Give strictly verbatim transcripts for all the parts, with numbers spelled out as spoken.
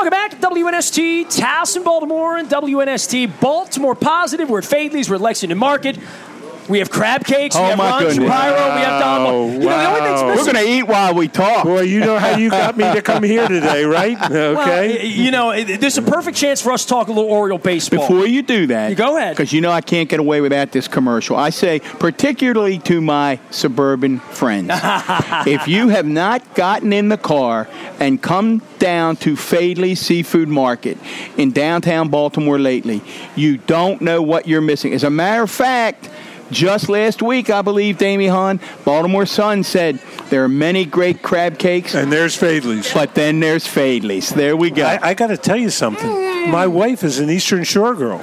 Welcome back to W N S T, Towson, Baltimore, and W N S T Baltimore Positive. We're at Fadley's, we're at Lexington Market. We have crab cakes. Oh, we have my Ron goodness. Shapiro. We have Don. Wow, You know, the only thing's wow. missing. We're going to eat while we talk. Boy, you know how you got me to come here today, right? Okay. Well, you know, it- this is a perfect chance for us to talk a little Oriole baseball. Before you do that, You go ahead. because you know I can't get away without this commercial. I say, particularly to my suburban friends, if you have not gotten in the car and come down to Fadley's Seafood Market in downtown Baltimore lately, you don't know what you're missing. As a matter of fact, just last week, I believe, Damie Hahn, Baltimore Sun said there are many great crab cakes. And there's Fadley's. But then there's Fadley's. There we go. I, I got to tell you something. My wife is an Eastern Shore girl.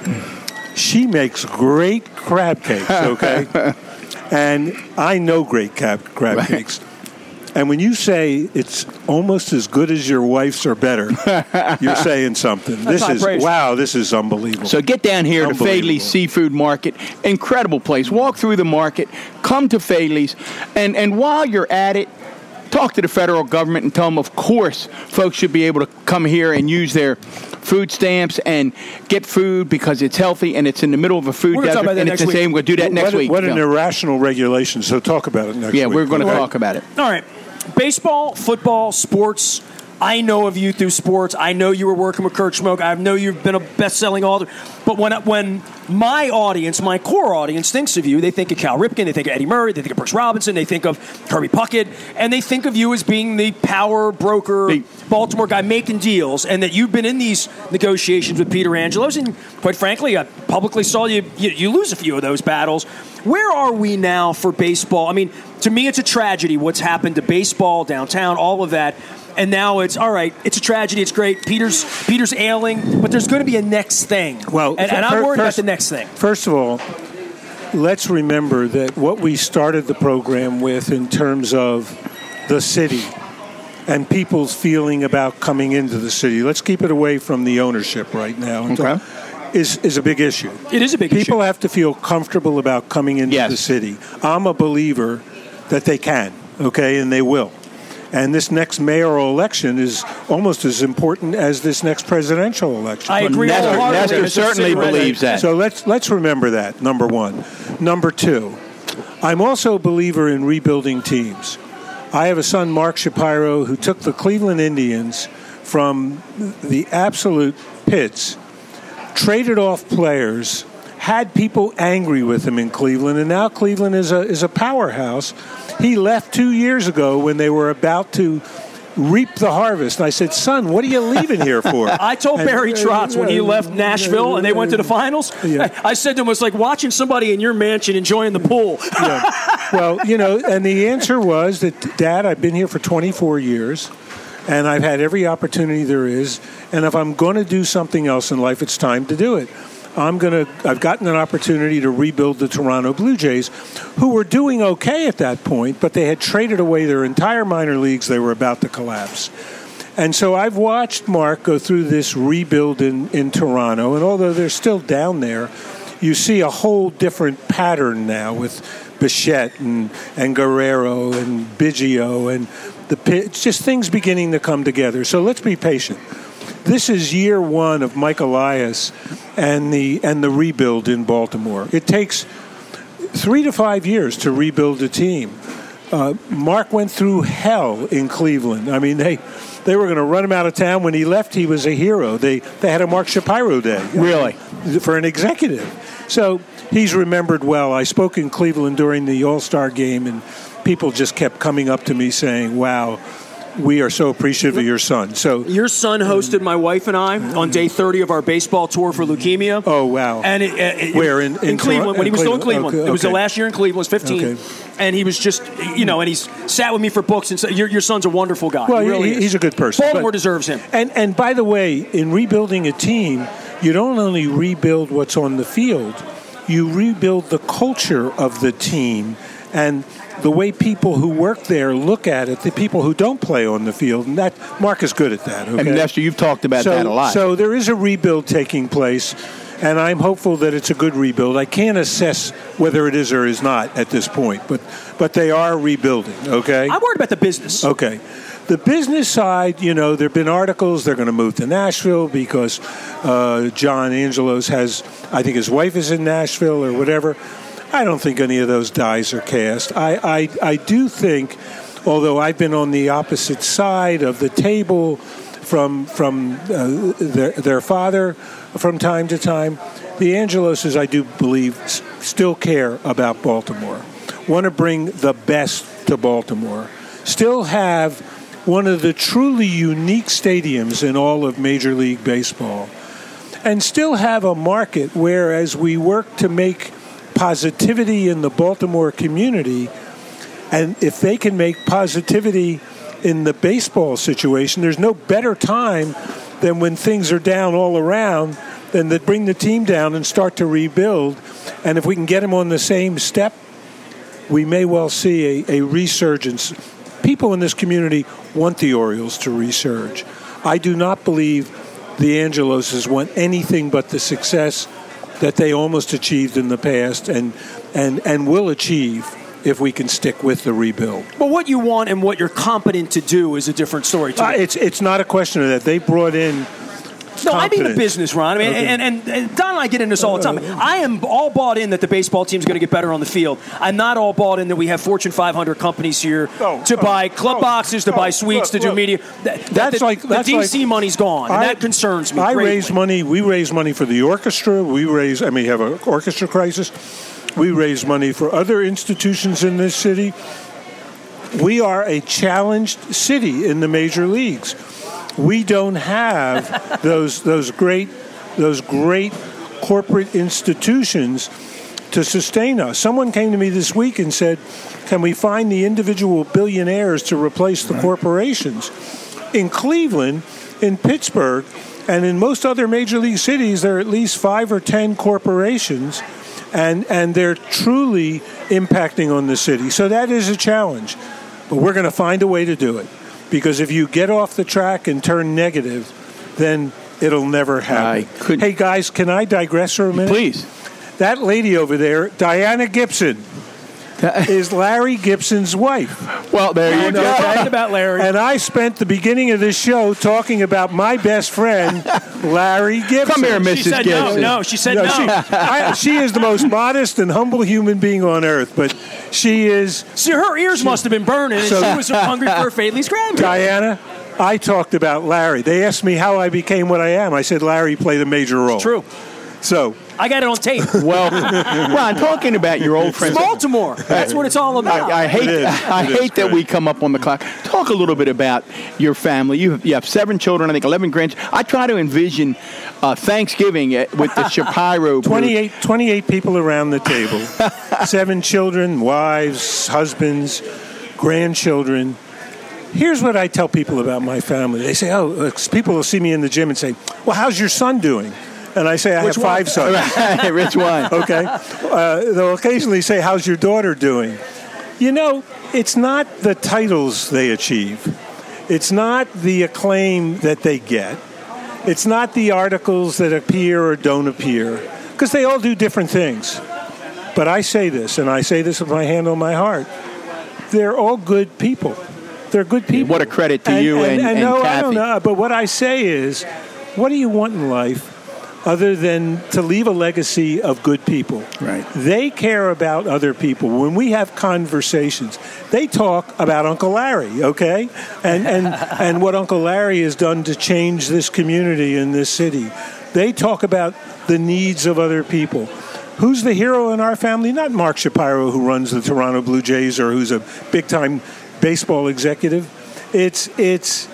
She makes great crab cakes, okay? And I know great crab, crab Right. cakes. And when you say it's almost as good as your wife's or better, you're saying something. That's This high is, praise. wow, this is unbelievable. So get down here to Unbelievable. Fadley's Seafood Market. Incredible place. Walk through the market. Come to Fadley's. And, and while you're at it, talk to the federal government and tell them, of course, folks should be able to come here and use their food stamps and get food because it's healthy and it's in the middle of a food We're gonna talk desert. about that And it's next the same. week. We'll do that next what, week. What an Yeah. irrational regulation. So talk about it next Yeah, week. we're going to Okay? talk about it. All right. Baseball, football, sports. I know of you through sports. I know you were working with Kurt Schmoke. I know you've been a best-selling author. But when when my audience, my core audience, thinks of you, they think of Cal Ripken, they think of Eddie Murray, they think of Brooks Robinson, they think of Kirby Puckett, and they think of you as being the power broker, Hey. Baltimore guy making deals, and that you've been in these negotiations with Peter Angelos. And quite frankly, I publicly saw you, you, you lose a few of those battles. Where are we now for baseball? I mean, to me, it's a tragedy what's happened to baseball, downtown, all of that. And now it's, all right, it's a tragedy, it's great. Peter's Peter's ailing, but there's going to be a next thing. Well, and, and I'm fir- worried first- about the next thing. First of all, let's remember that what we started the program with in terms of the city and people's feeling about coming into the city, let's keep it away from the ownership right now, Okay. is, is a big issue. It is a big People issue. have to feel comfortable about coming into Yes. the city. I'm a believer that they can, okay, and they will. And this next mayoral election is almost as important as this next presidential election. I agree Nestor- wholeheartedly. Nestor It's a certainly city resident. believes that. So let's let's remember that, number one. Number two, I'm also a believer in rebuilding teams. I have a son, Mark Shapiro, who took the Cleveland Indians from the absolute pits, traded off players, had people angry with him in Cleveland, and now Cleveland is a is a powerhouse. He left two years ago when they were about to reap the harvest. And I said, son, what are you leaving here for? I told And- Barry Trotz when he left Nashville and they went to the finals, Yeah. I, I said to him, it's like watching somebody in your mansion enjoying the pool. Yeah. Well, you know, and the answer was that, Dad, I've been here for twenty-four years, and I've had every opportunity there is, and if I'm going to do something else in life, it's time to do it. I'm going to, I've gotten an opportunity to rebuild the Toronto Blue Jays, who were doing okay at that point, but they had traded away their entire minor leagues. They were about to collapse. And so I've watched Mark go through this rebuild in, in Toronto, and although they're still down there, you see a whole different pattern now with Bichette and, and Guerrero and Biggio, and the it's just things beginning to come together. So let's be patient. This is year one of Mike Elias and the and the rebuild in Baltimore. It takes three to five years to rebuild a team. Uh, Mark went through hell in Cleveland. I mean, they they were going to run him out of town. When he left, he was a hero. They they had a Mark Shapiro Day. Really? For an executive. So he's remembered well. I spoke in Cleveland during the All-Star game, and people just kept coming up to me saying, wow, we are so appreciative of your son. So Your son hosted my wife and I on day thirty of our baseball tour for leukemia. Oh, wow. And it, it, Where, in- in, in Cleveland, Tor- when he was in still in Cleveland. Cleveland? It was the Okay. last year in Cleveland, was fifteen. Okay. And he was just, you know, and he's sat with me for books and said, your, your son's a wonderful guy. Well, he really he- is. he's a good person. Baltimore but- deserves him. And and by the way, in rebuilding a team, you don't only rebuild what's on the field, you rebuild the culture of the team and the way people who work there look at it, the people who don't play on the field. And that Mark is good at that. Okay? And Nestor, you've talked about so, that a lot. So there is a rebuild taking place, and I'm hopeful that it's a good rebuild. I can't assess whether it is or is not at this point, but but they are rebuilding, okay? I'm worried about the business. Okay. The business side, you know, there have been articles they're going to move to Nashville because uh, John Angelos has, I think his wife is in Nashville or whatever. I don't think any of those dies are cast. I, I, I do think, although I've been on the opposite side of the table from from uh, their, their father from time to time, the Angeloses, I do believe, s- still care about Baltimore, want to bring the best to Baltimore, still have one of the truly unique stadiums in all of Major League Baseball, and still have a market where, as we work to make positivity in the Baltimore community, and if they can make positivity in the baseball situation, there's no better time than when things are down all around than to bring the team down and start to rebuild. And if we can get them on the same step, we may well see a, a resurgence. People in this community want the Orioles to resurge. I do not believe the Angeloses want anything but the success that they almost achieved in the past and and, and will achieve if we can stick with the rebuild. But what you want and what you're competent to do is a different story, too. Uh, it's it's not a question of that. They brought in No, I mean the confidence. business, Ron. I mean, Okay. and, and, and Don and I get into this all the time. I am all bought in that the baseball team's going to get better on the field. I'm not all bought in that we have Fortune five hundred companies here Oh, to oh, buy club oh, boxes, to oh, buy suites, look, to do look. media. That, That's the, like- the that's D C like- money's gone, and I- that concerns me. I greatly. raise money. We raise money for the orchestra. We raise. I mean, have an orchestra crisis. We raise money for other institutions in this city. We are a challenged city in the major leagues. We don't have those those great those great corporate institutions to sustain us. Someone came to me this week and said, "Can we find the individual billionaires to replace the corporations?" In Cleveland, in Pittsburgh, and in most other major league cities, there are at least five or ten corporations, and and they're truly impacting on the city. So that is a challenge, but we're going to find a way to do it. Because if you get off the track and turn negative, then it'll never happen. I couldn't- Hey, guys, can I digress for a minute? Please. That lady over there, Diana Gibson, is Larry Gibson's wife. Well, there you We're go. talking about Larry. And I spent the beginning of this show talking about my best friend, Larry Gibson. Come here, She Missus said no, Gibson. no. She said No, no. She, I, she is the most modest and humble human being on earth, but she is See, her ears must have been burning, and So- she was hungry for Fadley's cranberry. Diana. I talked about Larry. They asked me how I became what I am. I said Larry played a major role. True. So I got it on tape. Well, Ron, talking about your old friends. It's Baltimore. That's what it's all about. I, I hate, It is. I It is hate that great. we come up on the clock. Talk a little bit about your family. You have, you have seven children, I think eleven grandchildren. I try to envision uh, Thanksgiving at- with the Shapiro group. twenty-eight, twenty-eight people around the table, seven children, wives, husbands, grandchildren. Here's what I tell people about my family. They say, oh, uh, people will see me in the gym and say, well, how's your son doing? And I say, I Which have one? five sons. Rich wine. Okay. Uh, they'll occasionally say, how's your daughter doing? You know, it's not the titles they achieve. It's not the acclaim that they get. It's not the articles that appear or don't appear, because they all do different things. But I say this, and I say this with my hand on my heart. They're all good people. They're good people. What a credit to you and, and, no, Kathy. I don't know. But what I say is, what do you want in life other than to leave a legacy of good people? Right. They care about other people. When we have conversations, they talk about Uncle Larry, okay? And and and what Uncle Larry has done to change this community in this city. They talk about the needs of other people. Who's the hero in our family? Not Mark Shapiro, who runs the Toronto Blue Jays or who's a big-time baseball executive. It's it's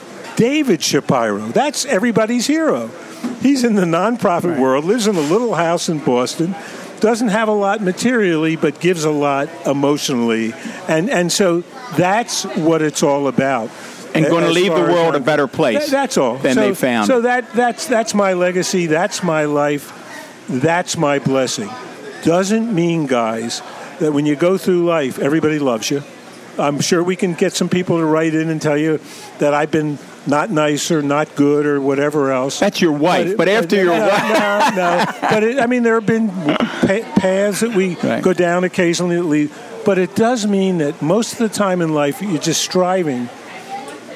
David Shapiro. That's everybody's hero. He's in the nonprofit Right. world, lives in a little house in Boston, doesn't have a lot materially, but gives a lot emotionally. And and so that's what it's all about. And going to As leave the far as world a I'm- better place Th- That's all. than so, they found. So that that's that's my legacy. That's my life. That's my blessing. Doesn't mean, guys, that when you go through life, everybody loves you. I'm sure we can get some people to write in and tell you that I've been not nice or not good or whatever else. That's your wife, but after your no, wife- no, no. But it, I mean, there have been pa- paths that we Right. go down occasionally that lead. But it does mean that most of the time in life, you're just striving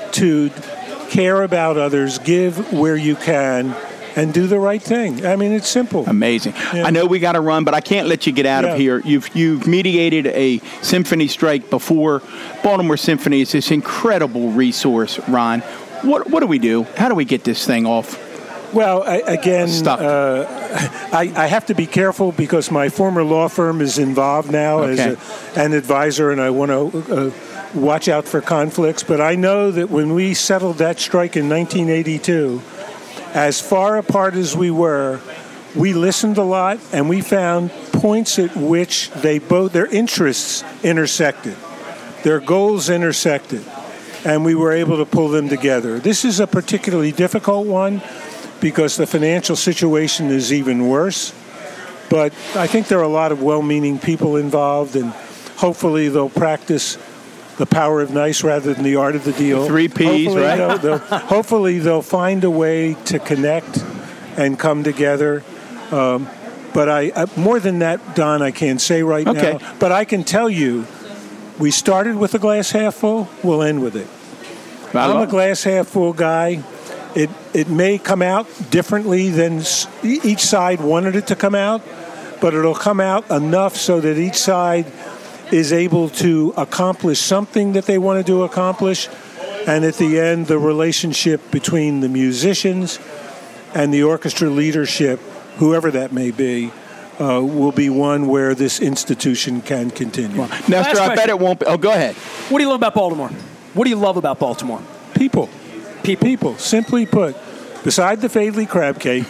to care about others, give where you can, and do the right thing. I mean, it's simple. Amazing. Yeah. I know we got to run, but I can't let you get out Yeah. of here. You've you've mediated a symphony strike before. Baltimore Symphony is this incredible resource, Ron. What what do we do? How do we get this thing off? Well, I, again, Stuck. uh, I, I have to be careful because my former law firm is involved now Okay. as a, an advisor, and I want to uh, watch out for conflicts. But I know that when we settled that strike in nineteen eighty-two, as far apart as we were, we listened a lot, and we found points at which they both their interests intersected, their goals intersected, and we were able to pull them together. This is a particularly difficult one because the financial situation is even worse. But I think there are a lot of well-meaning people involved, and hopefully they'll practice the power of nice rather than the art of the deal. Three Ps, hopefully right? They'll, they'll, hopefully they'll find a way to connect and come together. Um, but I, I more than that, Don, I can't say right Okay. now. But I can tell you, we started with a glass half full. We'll end with it. I I'm a love- glass half full guy. It it may come out differently than s- each side wanted it to come out, but it'll come out enough so that each side is able to accomplish something that they want to do accomplish. And at the end, the relationship between the musicians and the orchestra leadership, whoever that may be, uh, will be one where this institution can continue. Nestor, Last I bet question. it won't be. Oh, go ahead. What do you love about Baltimore? What do you love about Baltimore? People. People. People. Simply put, beside the Fadley crab cake,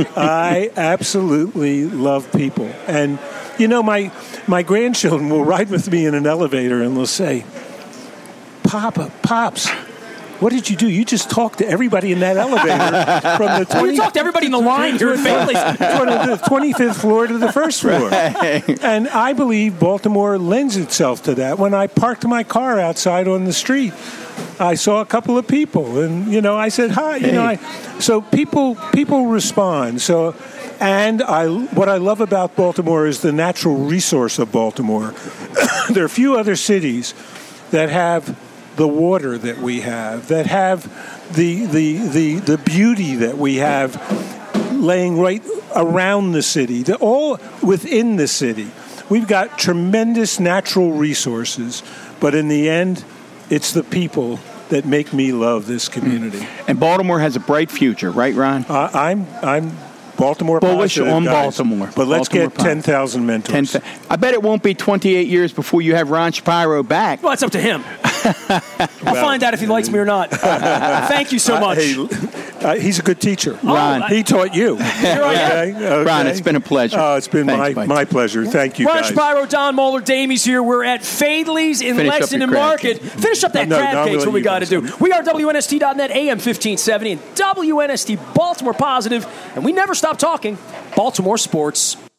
I absolutely love people. And, you know, my my grandchildren will ride with me in an elevator and they'll say, Papa, Pops, what did you do? You just talked to everybody in that elevator from the Well, you talked to everybody in the line here at Fadley's. from the twenty-fifth floor to the first floor. And I believe Baltimore lends itself to that. When I parked my car outside on the street, I saw a couple of people, and you know, I said hi. You know, I, so people people respond. So, and I what I love about Baltimore is the natural resource of Baltimore. There are few other cities that have the water that we have, that have the the the the beauty that we have laying right around the city, the, all within the city. We've got tremendous natural resources, but in the end, it's the people that make me love this community. And Baltimore has a bright future, right, Ron? Uh, I'm I'm Baltimore Bullish positive, on guys. Baltimore. But let's Baltimore get positive. ten thousand mentors. Ten th- I bet it won't be twenty-eight years before you have Ron Shapiro back. Well, it's up to him. I'll find out if he likes me or not. Thank you so much. Uh, hey, uh, he's a good teacher. Ron. He taught you. Here I am. Okay, okay. Ron, it's been a pleasure. Oh, it's been Thanks, my, buddy. my pleasure. Thank you, Ron guys. Shapiro, Don Moeller, Damies here. We're at Fadley's in Finish up Lexington your crab Market. cake. Finish up that No, no, crab I'm cakes. gonna What we let got to you do. guys. We are W N S T dot net, A M fifteen seventy, and W N S T Baltimore Positive, and we never stop talking Baltimore sports.